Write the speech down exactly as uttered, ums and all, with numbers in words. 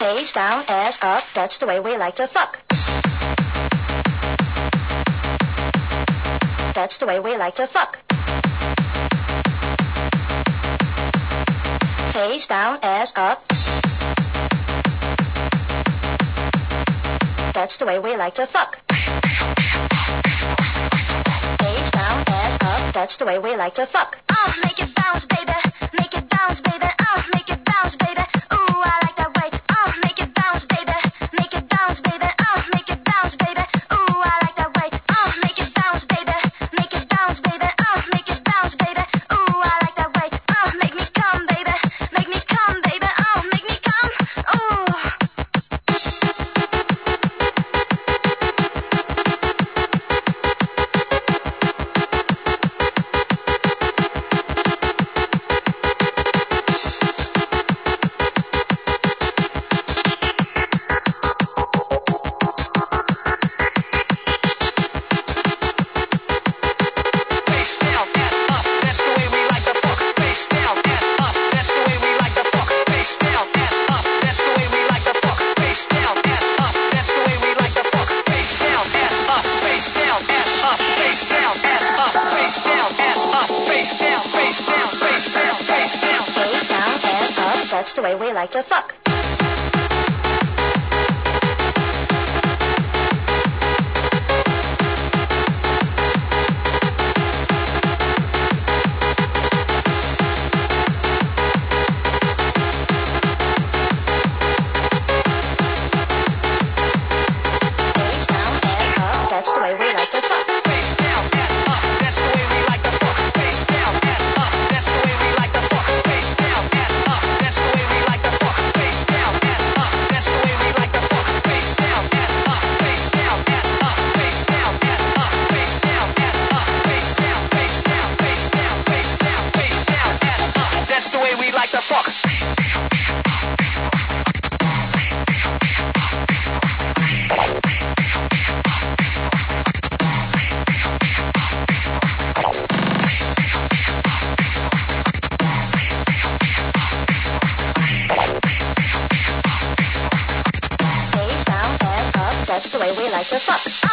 Face down, ass up, that's the way we like to fuck. That's the way we like to fuck. Face down, ass up. That's the way we like to fuck. Face down, ass up, that's the way we like to fuck. Uh, make it bounce, baby. Make it bounce, baby. Uh, make it bounce, baby. Ooh, I like that way. Uh, make it bounce, baby. Make it bounce, baby. Uh, make it bounce, baby. Ooh, I like that way. Uh, make it bounce, baby. Make it bounce, baby. Uh, make it bounce, baby. Ooh, I like that way. Uh, make me come, baby. Make me come, baby. Uh, make me come. Ooh. That's the way we like to fuck. Face down, ass up, that's the way we like to fuck. Face down, ass up, that's the way we like to fuck. Face down, ass up, that's the way we like to fuck. Face down, ass up, that's the way we like to fuck. Face down, ass up, that's the way we like to fuck. Face down, ass up, face down, ass up, face down, ass up, face down, ass up, face down, face down, face down, face down, face down, ass up. That's the way we like to fuck. Face down, ass up, that's the way we like to fuck.